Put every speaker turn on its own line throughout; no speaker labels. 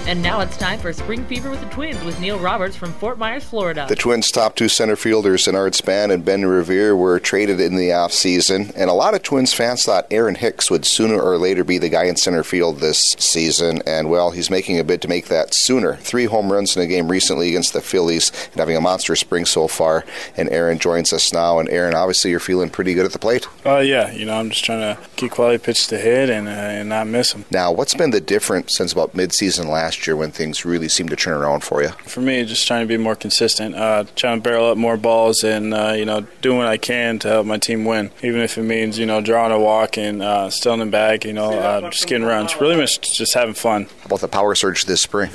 And now it's time for Spring Fever with the Twins with Neil Roberts from Fort Myers, Florida.
The Twins' top two center fielders, Art Span and Ben Revere, were traded in the offseason, and a lot of Twins fans thought Aaron Hicks would sooner or later be the guy in center field this season, and, well, he's making a bid to make that sooner. 3 home runs in a game recently against the Phillies and having a monster spring so far, and Aaron joins us now. And, Aaron, obviously you're feeling pretty good at the plate.
Yeah, I'm just trying to get quality pitches to hit and not miss them.
Now, what's been the difference since about midseason last year when things really seemed to turn around for you?
For me, just trying to be more consistent, trying to barrel up more balls and, doing what I can to help my team win, even if it means, drawing a walk and stealing the bag, just getting runs. Really much just having fun.
How about the power surge this spring?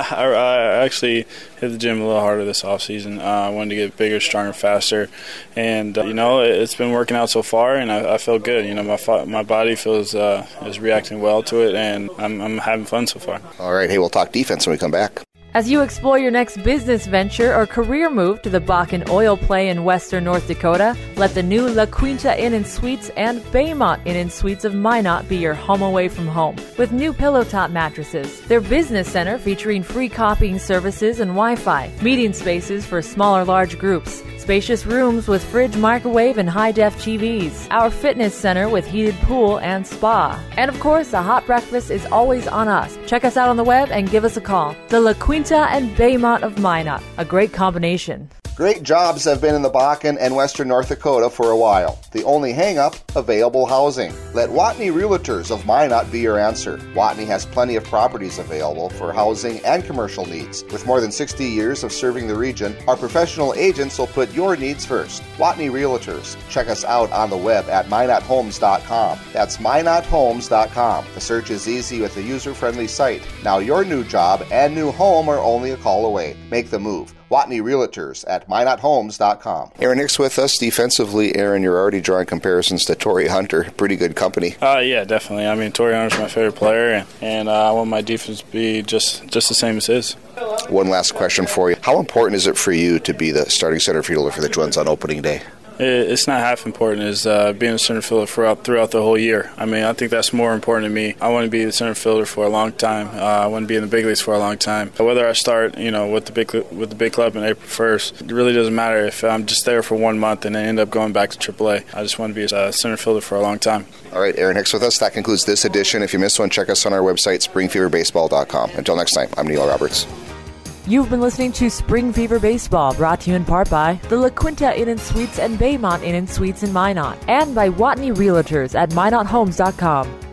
I actually hit the gym a little harder this offseason. I wanted to get bigger, stronger, faster, and, it's been working out so far, and I feel good. My body feels is reacting well to it, and I'm having fun so far.
All right, hey, we'll talk defense when we come back.
As you explore your next business venture or career move to the Bakken Oil Play in western North Dakota, let the new La Quinta Inn & Suites and Baymont Inn & Suites of Minot be your home away from home. With new pillow top mattresses, their business center featuring free copying services and Wi-Fi, meeting spaces for small or large groups, spacious rooms with fridge, microwave, and high-def TVs, our fitness center with heated pool and spa. And of course, a hot breakfast is always on us. Check us out on the web and give us a call. The La Quinta and Baymont of Minot, a great combination.
Great jobs have been in the Bakken and western North Dakota for a while. The only hang-up, available housing. Let Watney Realtors of Minot be your answer. Watney has plenty of properties available for housing and commercial needs. With more than 60 years of serving the region, our professional agents will put your needs first. Watney Realtors. Check us out on the web at minothomes.com. That's minothomes.com. The search is easy with a user-friendly site. Now your new job and new home are only a call away. Make the move. Watney Realtors at minothomes.com. Aaron Hicks with us. Defensively, Aaron, you're already drawing comparisons to Torrey Hunter. Pretty good company.
Yeah, definitely. Torrey Hunter's my favorite player, and I want my defense to be just the same as his.
One last question for you. How important is it for you to be the starting center fielder for the Twins on opening day?
It's not half important as being a center fielder throughout the whole year. I think that's more important to me. I want to be the center fielder for a long time. I want to be in the big leagues for a long time. Whether I start, with the big club on April 1st, it really doesn't matter if I'm just there for 1 month and then end up going back to AAA. I just want to be a center fielder for a long time.
All right, Aaron Hicks with us. That concludes this edition. If you missed one, check us on our website, springfeverbaseball.com. Until next time, I'm Neil Roberts.
You've been listening to Spring Fever Baseball, brought to you in part by the La Quinta Inn & Suites and Baymont Inn & Suites in Minot, and by Watney Realtors at minothomes.com.